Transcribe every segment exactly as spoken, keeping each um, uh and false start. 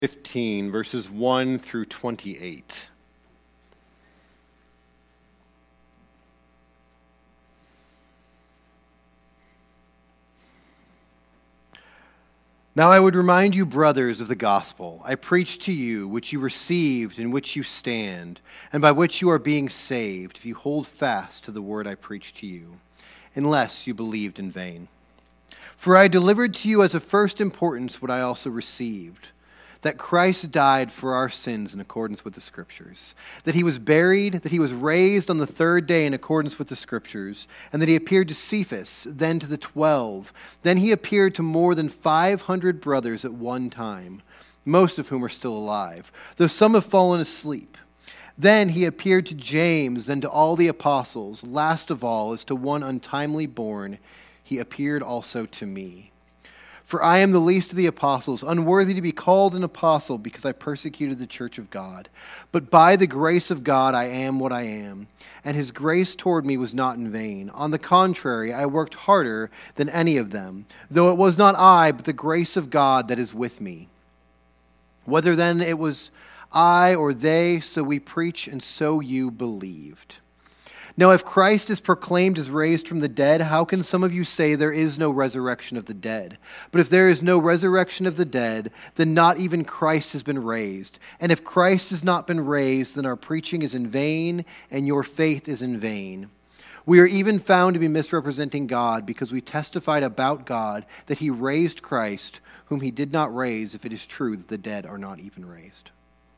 fifteen, verses one through twenty-eight. Now I would remind you, brothers, of the gospel I preached to you, which you received, in which you stand, and by which you are being saved, if you hold fast to the word I preached to you, unless you believed in vain. For I delivered to you as of first importance what I also received, that Christ died for our sins in accordance with the Scriptures, that he was buried, that he was raised on the third day in accordance with the Scriptures, and that he appeared to Cephas, then to the twelve. Then he appeared to more than five hundred brothers at one time, most of whom are still alive, though some have fallen asleep. Then he appeared to James, then to all the apostles. Last of all, as to one untimely born, he appeared also to me. For I am the least of the apostles, unworthy to be called an apostle, because I persecuted the church of God. But by the grace of God I am what I am, and his grace toward me was not in vain. On the contrary, I worked harder than any of them, though it was not I, but the grace of God that is with me. Whether then it was I or they, so we preach, and so you believed. Now, if Christ is proclaimed as raised from the dead, how can some of you say there is no resurrection of the dead? But if there is no resurrection of the dead, then not even Christ has been raised. And if Christ has not been raised, then our preaching is in vain, and your faith is in vain. We are even found to be misrepresenting God, because we testified about God that he raised Christ, whom he did not raise, if it is true that the dead are not even raised.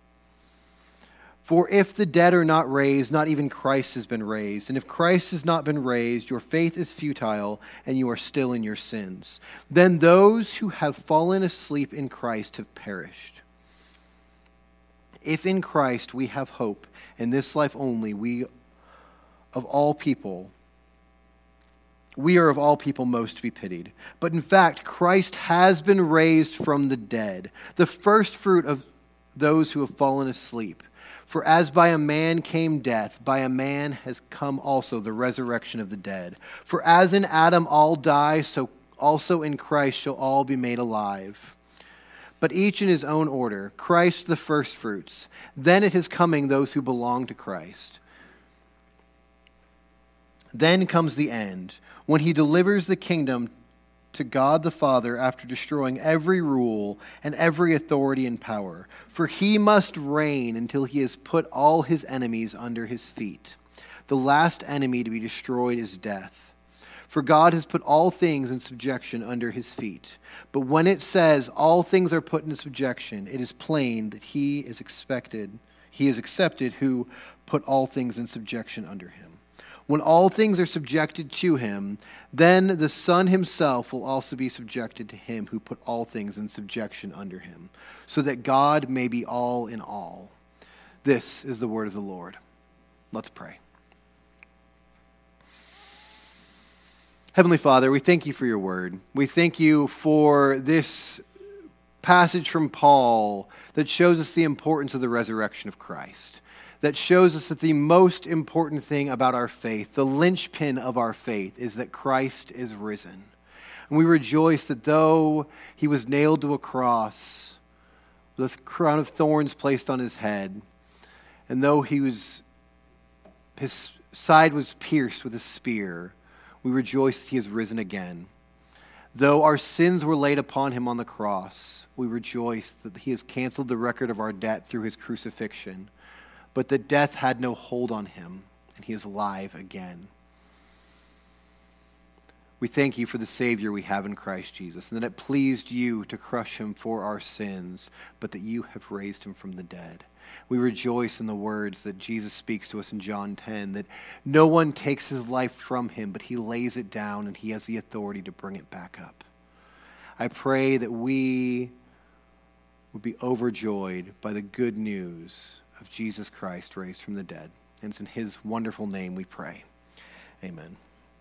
For if the dead are not raised, not even Christ has been raised. And if Christ has not been raised, your faith is futile, and you are still in your sins. Then those who have fallen asleep in Christ have perished. If in Christ we have hope in this life only, we of all people, we are of all people most to be pitied. But in fact, Christ has been raised from the dead, the first fruit of those who have fallen asleep. For as by a man came death, by a man has come also the resurrection of the dead. For as in Adam all die, so also in Christ shall all be made alive. But each in his own order, Christ the firstfruits, then at his coming those who belong to Christ. Then comes the end, when he delivers the kingdom to God the Father after destroying every rule and every authority and power. For he must reign until he has put all his enemies under his feet. The last enemy to be destroyed is death. For God has put all things in subjection under his feet. But when it says all things are put into subjection, it is plain that he is expected, he is accepted who put all things in subjection under him. When all things are subjected to him, then the Son himself will also be subjected to him who put all things in subjection under him, so that God may be all in all. This is the word of the Lord. Let's pray. Heavenly Father, we thank you for your word. We thank you for this passage from Paul that shows us the importance of the resurrection of Christ, that shows us that the most important thing about our faith, the linchpin of our faith, is that Christ is risen. And we rejoice that though he was nailed to a cross, with a crown of thorns placed on his head, and though he was, his side was pierced with a spear, we rejoice that he has risen again. Though our sins were laid upon him on the cross, we rejoice that he has canceled the record of our debt through his crucifixion, but that death had no hold on him, and he is alive again. We thank you for the Savior we have in Christ Jesus, and that it pleased you to crush him for our sins, but that you have raised him from the dead. We rejoice in the words that Jesus speaks to us in John ten, that no one takes his life from him, but he lays it down, and he has the authority to bring it back up. I pray that we would be overjoyed by the good news of Jesus Christ raised from the dead. And it's in his wonderful name we pray. Amen.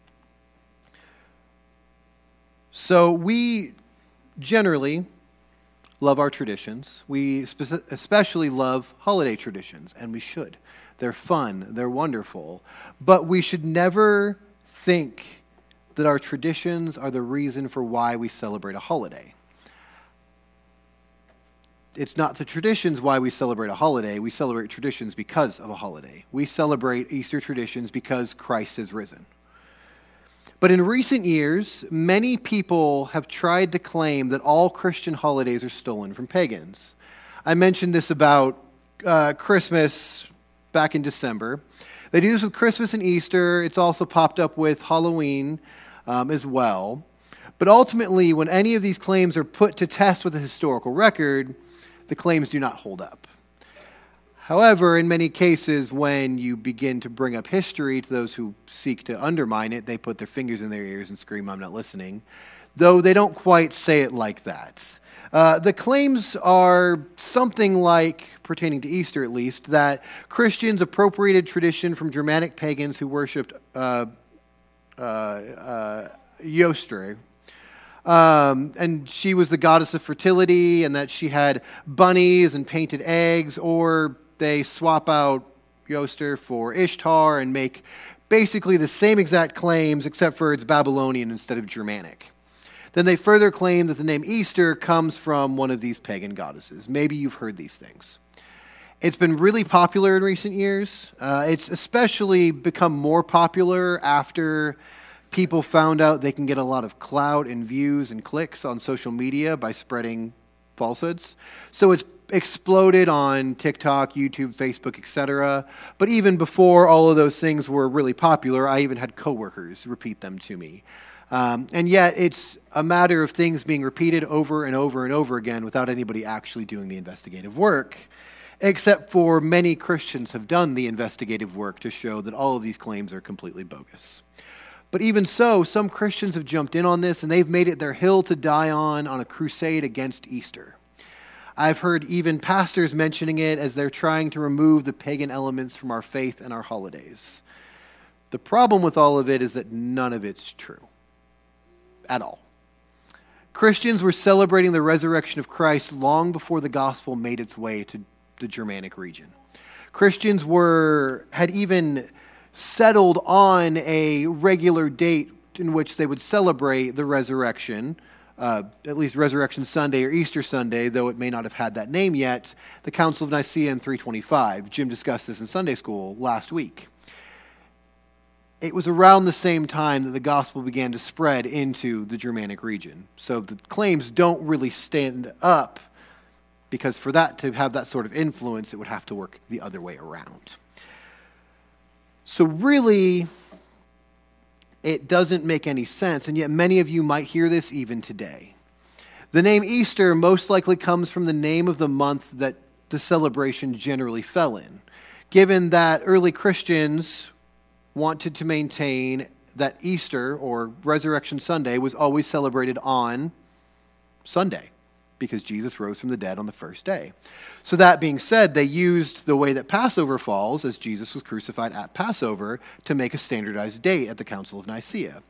So we generally love our traditions. We spe- especially love holiday traditions, and we should. They're fun, they're wonderful. But we should never think that our traditions are the reason for why we celebrate a holiday. it's not the traditions why we celebrate a holiday. We celebrate traditions because of a holiday. We celebrate Easter traditions because Christ has risen. But in recent years, many people have tried to claim that all Christian holidays are stolen from pagans. I mentioned this about uh, Christmas back in December. They do this with Christmas and Easter. It's also popped up with Halloween um, as well. But ultimately, when any of these claims are put to test with a historical record, the claims do not hold up. However, in many cases, when you begin to bring up history to those who seek to undermine it, they put their fingers in their ears and scream, "I'm not listening," though they don't quite say it like that. Uh, the claims are something like, pertaining to Easter at least, that Christians appropriated tradition from Germanic pagans who worshipped uh, uh, uh, Jostre. Um, and she was the goddess of fertility, and that she had bunnies and painted eggs, or they swap out Jostre for Ishtar and make basically the same exact claims, except for it's Babylonian instead of Germanic. Then they further claim that the name Easter comes from one of these pagan goddesses. Maybe you've heard these things. It's been really popular in recent years. Uh, it's especially become more popular after people found out they can get a lot of clout and views and clicks on social media by spreading falsehoods. So it's exploded on TikTok, YouTube, Facebook, et cetera. But even before all of those things were really popular, I even had coworkers repeat them to me. Um, and yet it's a matter of things being repeated over and over and over again without anybody actually doing the investigative work, except for many Christians have done the investigative work to show that all of these claims are completely bogus. But even so, some Christians have jumped in on this, and they've made it their hill to die on on a crusade against Easter. I've heard even pastors mentioning it as they're trying to remove the pagan elements from our faith and our holidays. The problem with all of it is that none of it's true. At all. Christians were celebrating the resurrection of Christ long before the gospel made its way to the Germanic region. Christians were had even settled on a regular date in which they would celebrate the resurrection, uh, at least Resurrection Sunday or Easter Sunday, though it may not have had that name yet, the Council of Nicaea in three twenty-five. Jim discussed this in Sunday school last week. It was around the same time that the gospel began to spread into the Germanic region. So the claims don't really stand up, because for that to have that sort of influence, it would have to work the other way around. So really, it doesn't make any sense, and yet many of you might hear this even today. The name Easter most likely comes from the name of the month that the celebration generally fell in, given that early Christians wanted to maintain that Easter, or Resurrection Sunday, was always celebrated on Sunday, because Jesus rose from the dead on the first day. So that being said, they used the way that Passover falls, as Jesus was crucified at Passover, to make a standardized date at the Council of Nicaea.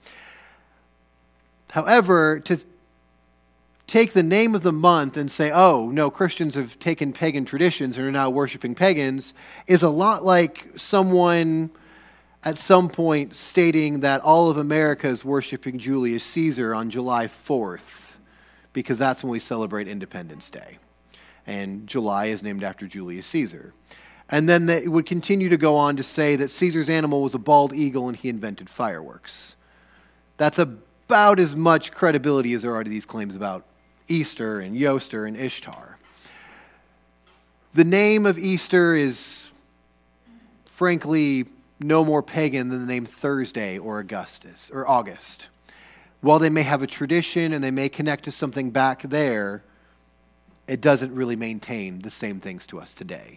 However, to take the name of the month and say, oh, no, Christians have taken pagan traditions and are now worshiping pagans, is a lot like someone at some point stating that all of America is worshiping Julius Caesar on July fourth, because that's when we celebrate Independence Day. And July is named after Julius Caesar. And then they would continue to go on to say that Caesar's animal was a bald eagle and he invented fireworks. That's about as much credibility as there are to these claims about Easter and Jostre and Ishtar. The name of Easter is, frankly, no more pagan than the name Thursday or Augustus or August. While they may have a tradition and they may connect to something back there, it doesn't really maintain the same things to us today.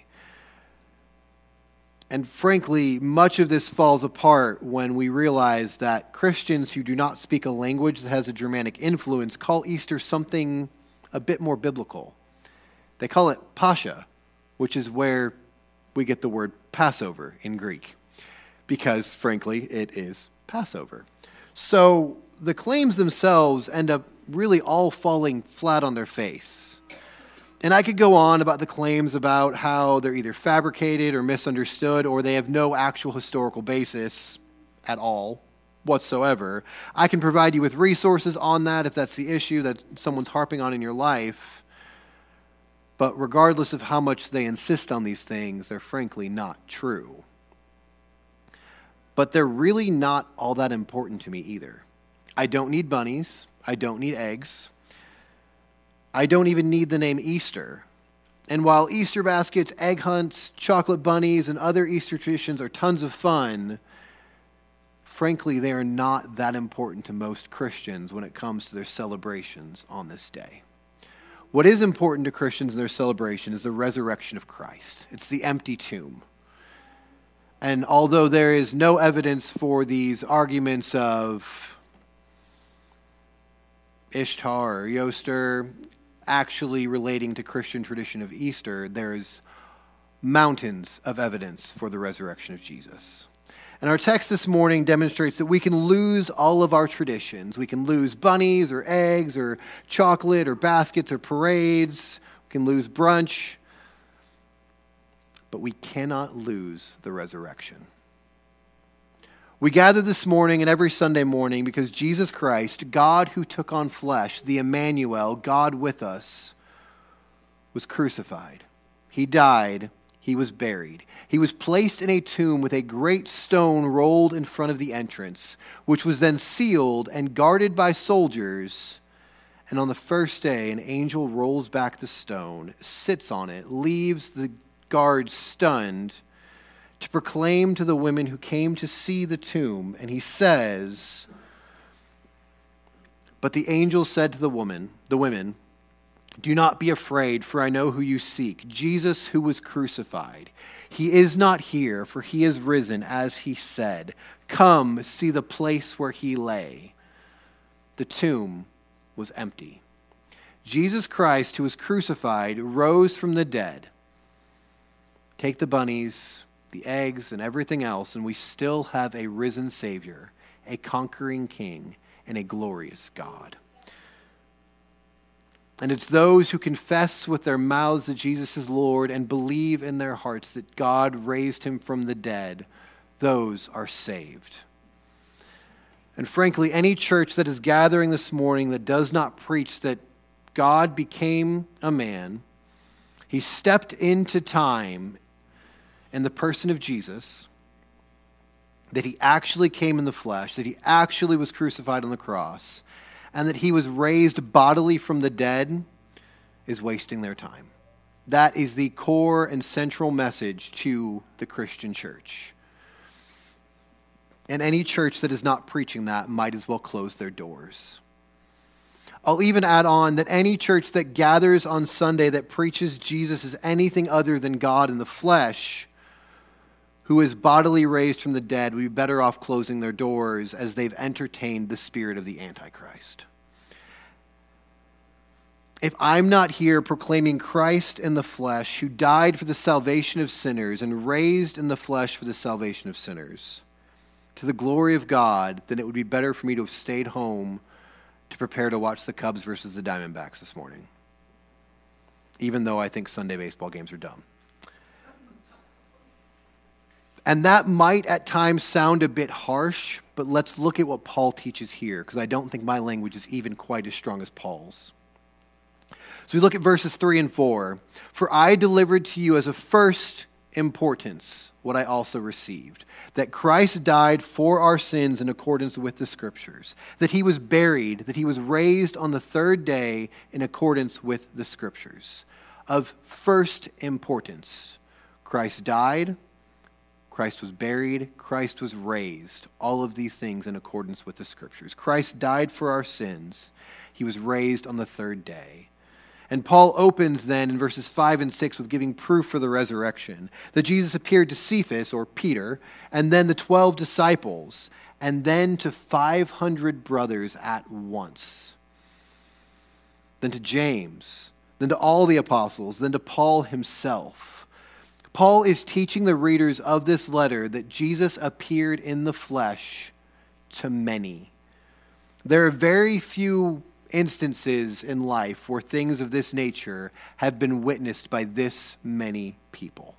And frankly, much of this falls apart when we realize that Christians who do not speak a language that has a Germanic influence call Easter something a bit more biblical. They call it Pascha, which is where we get the word Passover in Greek, because frankly, it is Passover. So the claims themselves end up really all falling flat on their face. And I could go on about the claims about how they're either fabricated or misunderstood, or they have no actual historical basis at all whatsoever. I can provide you with resources on that if that's the issue that someone's harping on in your life. But regardless of how much they insist on these things, they're frankly not true. But they're really not all that important to me either. I don't need bunnies. I don't need eggs. I don't even need the name Easter. And while Easter baskets, egg hunts, chocolate bunnies, and other Easter traditions are tons of fun, frankly, they are not that important to most Christians when it comes to their celebrations on this day. What is important to Christians in their celebration is the resurrection of Christ. It's the empty tomb. And although there is no evidence for these arguments of Ishtar or Yoster actually relating to Christian tradition of Easter, there's mountains of evidence for the resurrection of Jesus. And our text this morning demonstrates that we can lose all of our traditions. We can lose bunnies or eggs or chocolate or baskets or parades. We can lose brunch. But we cannot lose the resurrection. We gather this morning and every Sunday morning because Jesus Christ, God who took on flesh, the Emmanuel, God with us, was crucified. He died. He was buried. He was placed in a tomb with a great stone rolled in front of the entrance, which was then sealed and guarded by soldiers. And on the first day, an angel rolls back the stone, sits on it, leaves the guards stunned, to proclaim to the women who came to see the tomb. And he says, "But the angel said to the woman, the women, 'Do not be afraid, for I know who you seek, Jesus who was crucified. He is not here, for he is risen, as he said. Come, see the place where he lay.'" The tomb was empty. Jesus Christ, who was crucified, rose from the dead. Take the bunnies, the eggs, and everything else, and we still have a risen Savior, a conquering King, and a glorious God. And it's those who confess with their mouths that Jesus is Lord and believe in their hearts that God raised him from the dead, those are saved. And frankly, any church that is gathering this morning that does not preach that God became a man, he stepped into time in the person of Jesus, that he actually came in the flesh, that he actually was crucified on the cross, and that he was raised bodily from the dead, is wasting their time. That is the core and central message to the Christian church. And any church that is not preaching that might as well close their doors. I'll even add on that any church that gathers on Sunday that preaches Jesus as anything other than God in the flesh, who is bodily raised from the dead, would be better off closing their doors, as they've entertained the spirit of the Antichrist. If I'm not here proclaiming Christ in the flesh, who died for the salvation of sinners and raised in the flesh for the salvation of sinners, to the glory of God, then it would be better for me to have stayed home to prepare to watch the Cubs versus the Diamondbacks this morning, even though I think Sunday baseball games are dumb. And that might at times sound a bit harsh, but let's look at what Paul teaches here, because I don't think my language is even quite as strong as Paul's. So we look at verses three and four. "For I delivered to you as of first importance what I also received, that Christ died for our sins in accordance with the Scriptures, that he was buried, that he was raised on the third day in accordance with the Scriptures." Of first importance. Christ died, Christ was buried, Christ was raised. All of these things in accordance with the Scriptures. Christ died for our sins. He was raised on the third day. And Paul opens then in verses five and six with giving proof for the resurrection. That Jesus appeared to Cephas, or Peter, and then the twelve disciples, and then to five hundred brothers at once. Then to James, then to all the apostles, then to Paul himself. Paul is teaching the readers of this letter that Jesus appeared in the flesh to many. There are very few instances in life where things of this nature have been witnessed by this many people.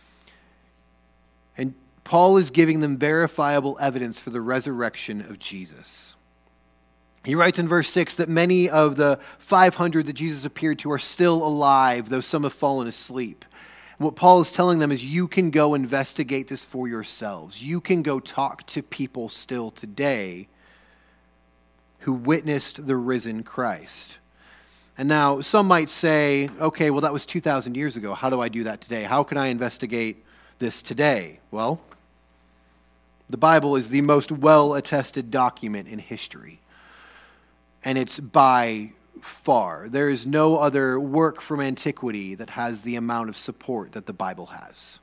And Paul is giving them verifiable evidence for the resurrection of Jesus. He writes in verse six that many of the five hundred that Jesus appeared to are still alive, though some have fallen asleep. And what Paul is telling them is you can go investigate this for yourselves. You can go talk to people still today who witnessed the risen Christ. And now some might say, okay, well that was two thousand years ago. How do I do that today? How can I investigate this today? Well, the Bible is the most well-attested document in history. And it's by far. There is no other work from antiquity that has the amount of support that the Bible has.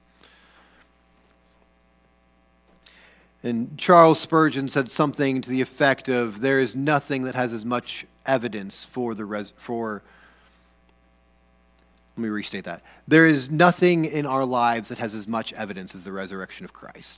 And Charles Spurgeon said something to the effect of, there is nothing that has as much evidence for the res- for let me restate that. There is nothing in our lives that has as much evidence as the resurrection of Christ.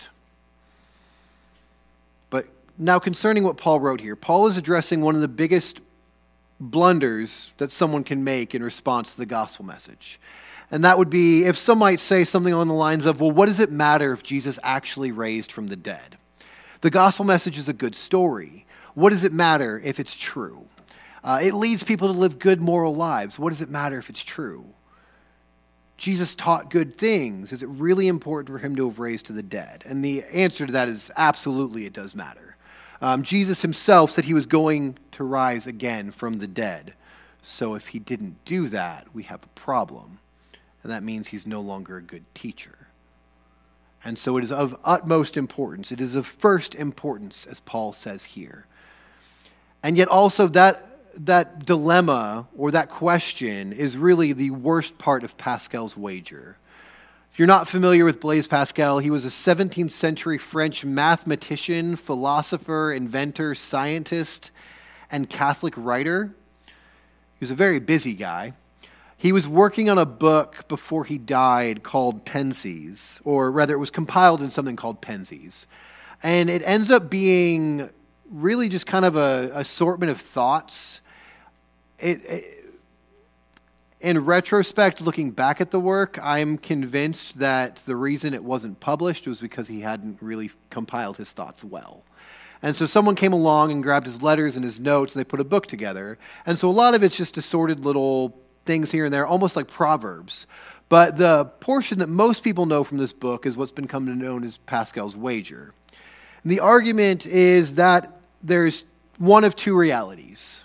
But now concerning what Paul wrote here, Paul is addressing one of the biggest blunders that someone can make in response to the gospel message. And that would be if some might say something along the lines of, well, what does it matter if Jesus actually raised from the dead? The gospel message is a good story. What does it matter if it's true? Uh, it leads people to live good moral lives. What does it matter if it's true? Jesus taught good things. Is it really important for him to have raised to the dead? And the answer to that is absolutely it does matter. Um, Jesus himself said he was going to rise again from the dead. So if he didn't do that, we have a problem. And that means he's no longer a good teacher. And so it is of utmost importance. It is of first importance, as Paul says here. And yet also that, that dilemma or that question is really the worst part of Pascal's wager. If you're not familiar with Blaise Pascal, he was a seventeenth century French mathematician, philosopher, inventor, scientist, and Catholic writer. He was a very busy guy. He was working on a book before he died called Pensies, or rather it was compiled in something called Pensies. And it ends up being really just kind of a assortment of thoughts. It, it In retrospect, looking back at the work, I'm convinced that the reason it wasn't published was because he hadn't really compiled his thoughts well. And so someone came along and grabbed his letters and his notes, and they put a book together. And so a lot of it's just assorted little things here and there, almost like Proverbs. But the portion that most people know from this book is what's been come to known as Pascal's wager. And the argument is that there's one of two realities.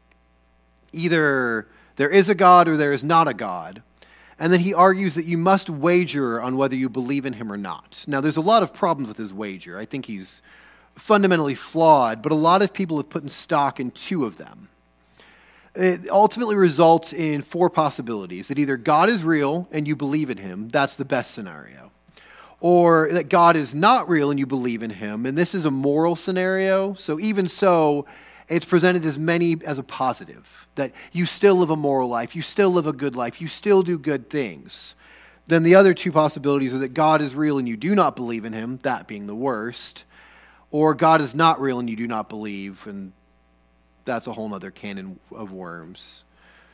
Either there is a God or there is not a God. And then he argues that you must wager on whether you believe in him or not. Now, there's a lot of problems with his wager. I think he's fundamentally flawed, but a lot of people have put in stock in two of them. It ultimately results in four possibilities. That either God is real and you believe in him, that's the best scenario. Or that God is not real and you believe in him, and this is a moral scenario. So even so, it's presented as many as a positive, that you still live a moral life, you still live a good life, you still do good things. Then the other two possibilities are that God is real and you do not believe in him, that being the worst, or God is not real and you do not believe, and that's a whole other can of worms.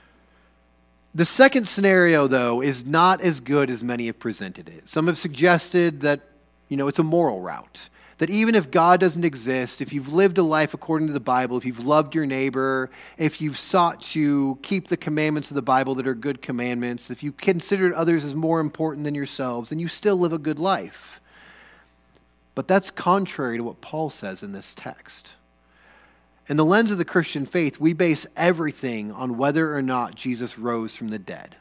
The second scenario, though, is not as good as many have presented it. Some have suggested that, you know, it's a moral route. That even if God doesn't exist, if you've lived a life according to the Bible, if you've loved your neighbor, if you've sought to keep the commandments of the Bible that are good commandments, if you considered others as more important than yourselves, then you still live a good life. But that's contrary to what Paul says in this text. In the lens of the Christian faith, we base everything on whether or not Jesus rose from the dead.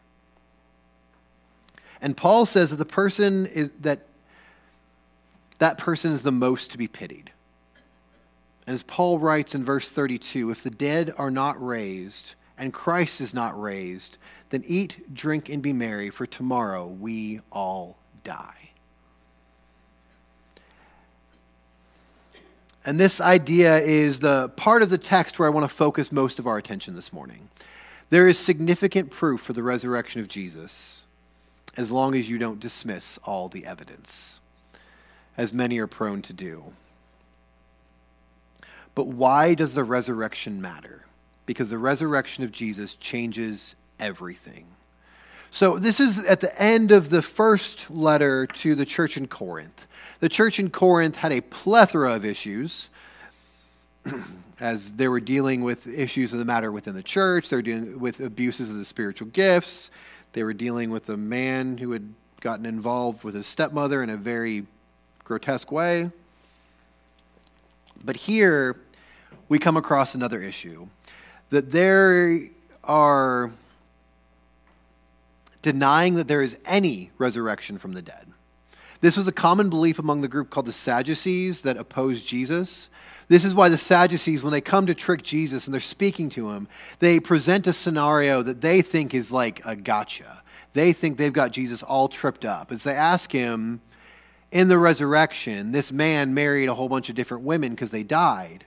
And Paul says that the person is that that person is the most to be pitied. And as Paul writes in verse thirty-two, if the dead are not raised and Christ is not raised, then eat, drink, and be merry, for tomorrow we all die. And this idea is the part of the text where I want to focus most of our attention this morning. There is significant proof for the resurrection of Jesus, as long as you don't dismiss all the evidence, as many are prone to do. But why does the resurrection matter? Because the resurrection of Jesus changes everything. So this is at the end of the first letter to the church in Corinth. The church in Corinth had a plethora of issues. as they were dealing with issues of the matter within the church. They were dealing with abuses of the spiritual gifts. They were dealing with a man who had gotten involved with his stepmother in a very grotesque way. But here we come across another issue, that there are denying that there is any resurrection from the dead. This was a common belief among the group called the Sadducees that opposed Jesus. This is why the Sadducees, when they come to trick Jesus and they're speaking to him, they present a scenario that they think is like a gotcha. They think they've got Jesus all tripped up. As they ask him, in the resurrection, this man married a whole bunch of different women because they died.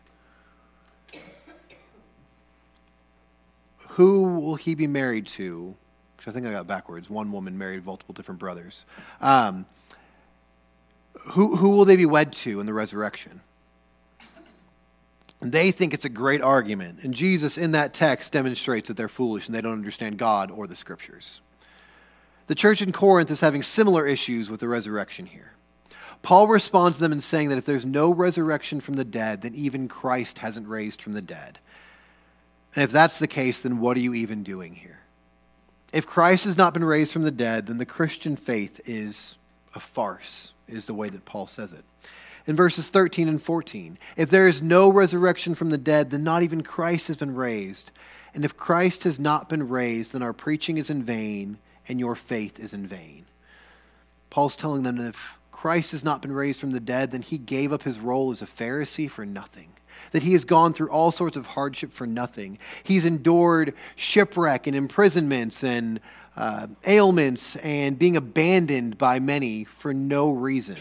Who will he be married to? Which I think I got backwards. One woman married multiple different brothers. Um, who, who will they be wed to in the resurrection? And they think it's a great argument. And Jesus, in that text, demonstrates that they're foolish and they don't understand God or the Scriptures. The church in Corinth is having similar issues with the resurrection here. Paul responds to them in saying that if there's no resurrection from the dead, then even Christ hasn't raised from the dead. And if that's the case, then what are you even doing here? If Christ has not been raised from the dead, then the Christian faith is a farce, is the way that Paul says it. In verses thirteen and fourteen, if there is no resurrection from the dead, then not even Christ has been raised. And if Christ has not been raised, then our preaching is in vain and your faith is in vain. Paul's telling them that if Christ has not been raised from the dead, then he gave up his role as a Pharisee for nothing. That he has gone through all sorts of hardship for nothing. He's endured shipwreck and imprisonments and uh, ailments and being abandoned by many for no reason.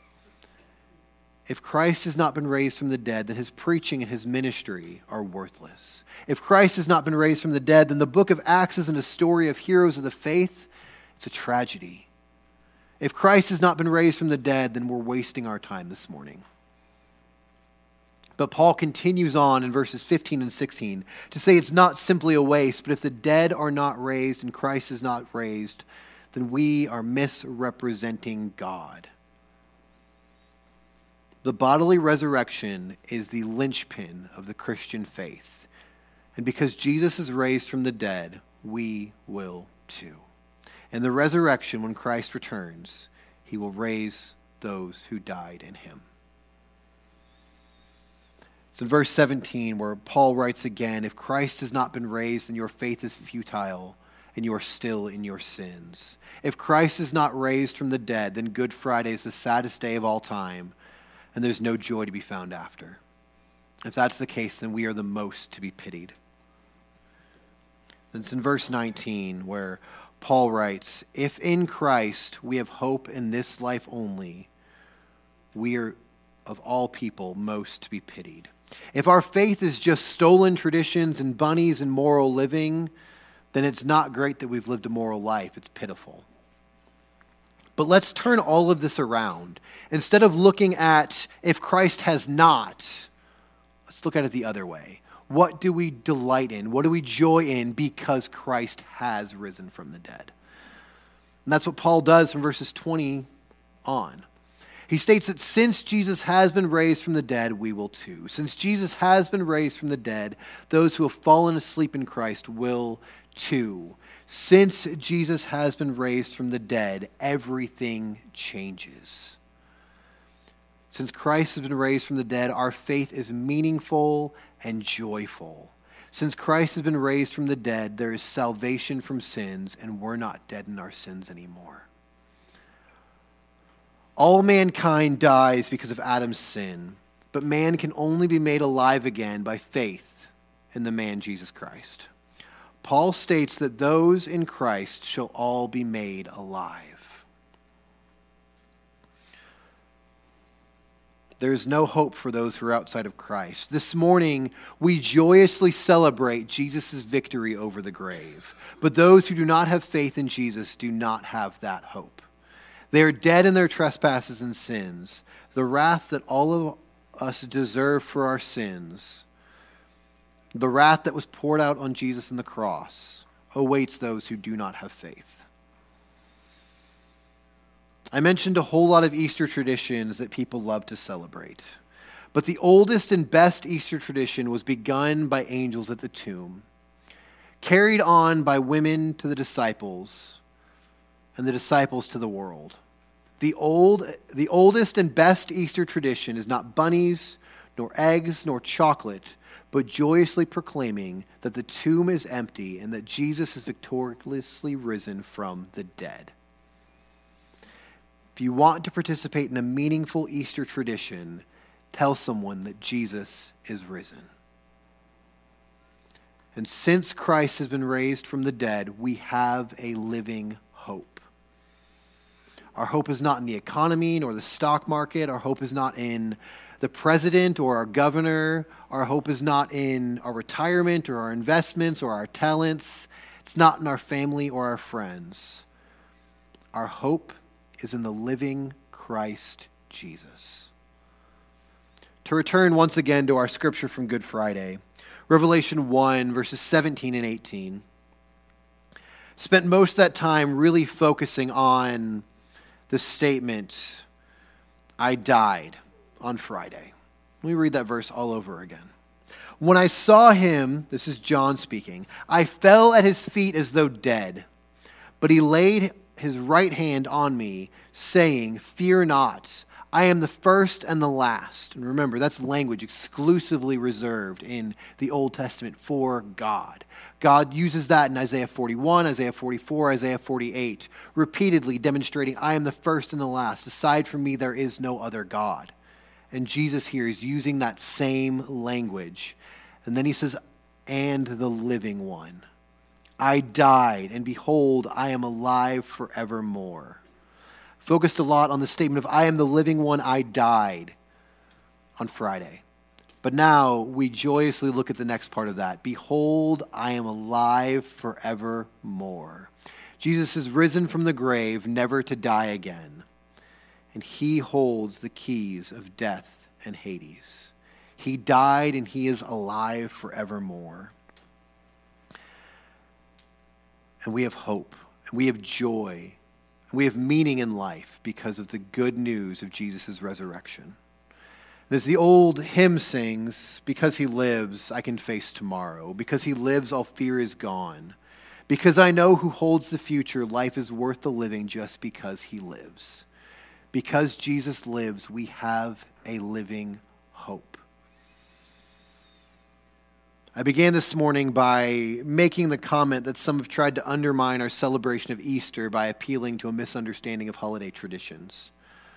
If Christ has not been raised from the dead, then his preaching and his ministry are worthless. If Christ has not been raised from the dead, then the book of Acts isn't a story of heroes of the faith. It's a tragedy. If Christ has not been raised from the dead, then we're wasting our time this morning. But Paul continues on in verses fifteen and sixteen to say it's not simply a waste, but if the dead are not raised and Christ is not raised, then we are misrepresenting God. The bodily resurrection is the linchpin of the Christian faith. And because Jesus is raised from the dead, we will too. And the resurrection, when Christ returns, he will raise those who died in him. It's in verse seventeen where Paul writes again, if Christ has not been raised, then your faith is futile and you are still in your sins. If Christ is not raised from the dead, then Good Friday is the saddest day of all time, and there's no joy to be found after. If that's the case, then we are the most to be pitied. It's in verse nineteen where Paul writes, if in Christ we have hope in this life only, we are of all people most to be pitied. If our faith is just stolen traditions and bunnies and moral living, then it's not great that we've lived a moral life. It's pitiful. But let's turn all of this around. Instead of looking at if Christ has not, let's look at it the other way. What do we delight in? What do we joy in because Christ has risen from the dead? And that's what Paul does from verses twenty on. He states that since Jesus has been raised from the dead, we will too. Since Jesus has been raised from the dead, those who have fallen asleep in Christ will too. Since Jesus has been raised from the dead, everything changes. Since Christ has been raised from the dead, our faith is meaningful and joyful. Since Christ has been raised from the dead, there is salvation from sins, and we're not dead in our sins anymore. All mankind dies because of Adam's sin, but man can only be made alive again by faith in the man Jesus Christ. Paul states that those in Christ shall all be made alive. There is no hope for those who are outside of Christ. This morning, we joyously celebrate Jesus' victory over the grave. But those who do not have faith in Jesus do not have that hope. They are dead in their trespasses and sins. The wrath that all of us deserve for our sins, the wrath that was poured out on Jesus on the cross, awaits those who do not have faith. I mentioned a whole lot of Easter traditions that people love to celebrate. But the oldest and best Easter tradition was begun by angels at the tomb, carried on by women to the disciples, and the disciples to the world. The old, the oldest and best Easter tradition is not bunnies, nor eggs, nor chocolate, but joyously proclaiming that the tomb is empty and that Jesus is victoriously risen from the dead. If you want to participate in a meaningful Easter tradition, tell someone that Jesus is risen. And since Christ has been raised from the dead, we have a living hope. Our hope is not in the economy nor the stock market. Our hope is not in the president or our governor. Our hope is not in our retirement or our investments or our talents. It's not in our family or our friends. Our hope is in the living Christ Jesus. To return once again to our scripture from Good Friday, Revelation one, verses seventeen and eighteen. Spent most of that time really focusing on the statement, I died on Friday. Let me read that verse all over again. When I saw him, this is John speaking, I fell at his feet as though dead. But he laid his right hand on me, saying, fear not, I am the first and the last. And remember, that's language exclusively reserved in the Old Testament for God. God uses that in Isaiah forty-one, Isaiah forty-four, Isaiah forty-eight, repeatedly demonstrating, I am the first and the last. Aside from me, there is no other God. And Jesus here is using that same language. And then he says, and the living one. I died, and behold, I am alive forevermore. Focused a lot on the statement of, I am the living one, I died on Friday. But now we joyously look at the next part of that. Behold, I am alive forevermore. Jesus is risen from the grave, never to die again. And he holds the keys of death and Hades. He died and he is alive forevermore. And we have hope, and we have joy, and we have meaning in life because of the good news of Jesus' resurrection. And as the old hymn sings, because he lives, I can face tomorrow. Because he lives, all fear is gone. Because I know who holds the future, life is worth the living just because he lives. Because Jesus lives, we have a living hope. I began this morning by making the comment that some have tried to undermine our celebration of Easter by appealing to a misunderstanding of holiday traditions.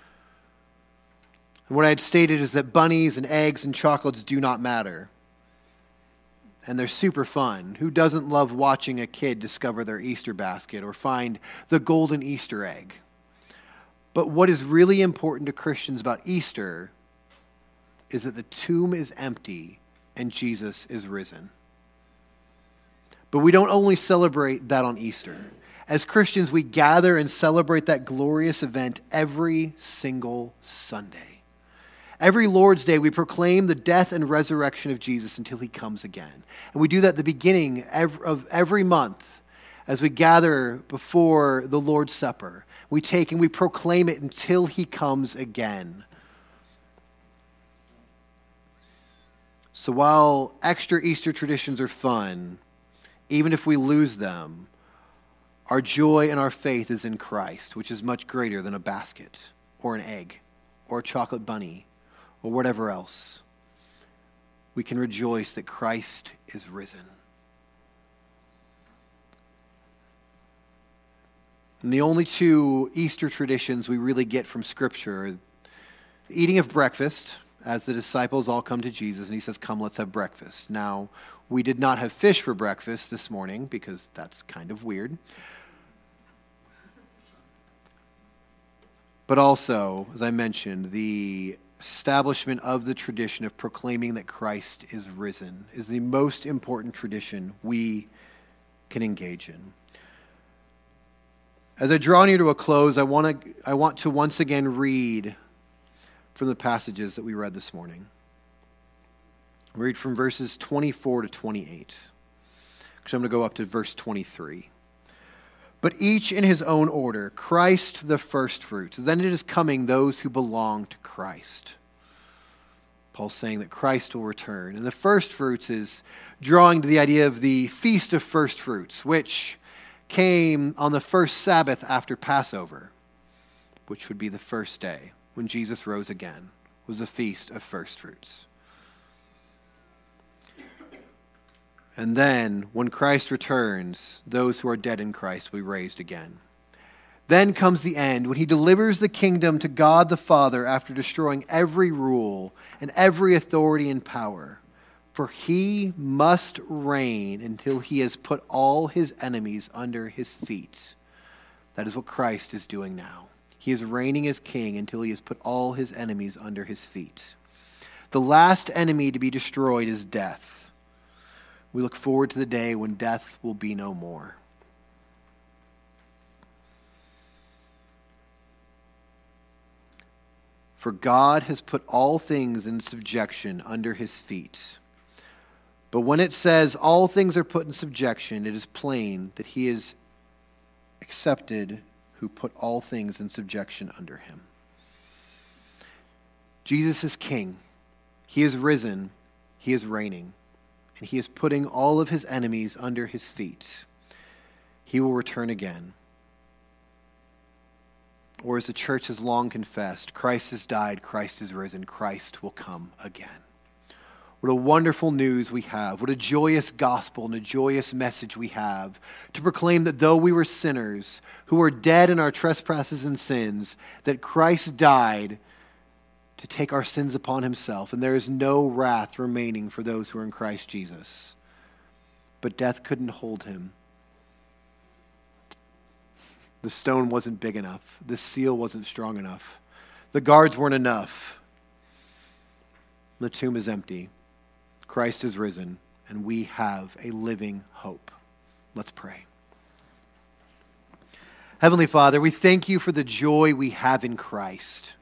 And what I had stated is that bunnies and eggs and chocolates do not matter. And they're super fun. Who doesn't love watching a kid discover their Easter basket or find the golden Easter egg? But what is really important to Christians about Easter is that the tomb is empty and Jesus is risen. But we don't only celebrate that on Easter. As Christians, we gather and celebrate that glorious event every single Sunday. Every Lord's Day, we proclaim the death and resurrection of Jesus until he comes again. And we do that at the beginning of every month as we gather before the Lord's Supper. We take and we proclaim it until he comes again. So while extra Easter traditions are fun, even if we lose them, our joy and our faith is in Christ, which is much greater than a basket or an egg or a chocolate bunny or whatever else. We can rejoice that Christ is risen. And the only two Easter traditions we really get from Scripture are the eating of breakfast, as the disciples all come to Jesus, and he says, come, let's have breakfast. Now, we did not have fish for breakfast this morning, because that's kind of weird. But also, as I mentioned, the establishment of the tradition of proclaiming that Christ is risen is the most important tradition we can engage in. As I draw near to a close, I want to I want to once again read from the passages that we read this morning. I'll read from verses twenty-four to twenty-eight. Actually, I'm going to go up to verse twenty-three. But each in his own order, Christ the first fruits. Then it is coming those who belong to Christ. Paul's saying that Christ will return. And the first fruits is drawing to the idea of the Feast of First Fruits, which came on the first Sabbath after Passover, which would be the first day when Jesus rose again, was the Feast of First Fruits. And then, when Christ returns, those who are dead in Christ will be raised again. Then comes the end, when he delivers the kingdom to God the Father after destroying every rule and every authority and power. For he must reign until he has put all his enemies under his feet. That is what Christ is doing now. He is reigning as king until he has put all his enemies under his feet. The last enemy to be destroyed is death. We look forward to the day when death will be no more. For God has put all things in subjection under his feet. But when it says all things are put in subjection, it is plain that he is accepted who put all things in subjection under him. Jesus is king. He is risen. He is reigning. And he is putting all of his enemies under his feet. He will return again. Or as the church has long confessed, Christ has died, Christ is risen, Christ will come again. What a wonderful news we have. What a joyous gospel and a joyous message we have to proclaim that though we were sinners who were dead in our trespasses and sins, that Christ died to take our sins upon himself, and there is no wrath remaining for those who are in Christ Jesus. But death couldn't hold him. The stone wasn't big enough. The seal wasn't strong enough. The guards weren't enough. The tomb is empty. Christ is risen, and we have a living hope. Let's pray. Heavenly Father, we thank you for the joy we have in Christ.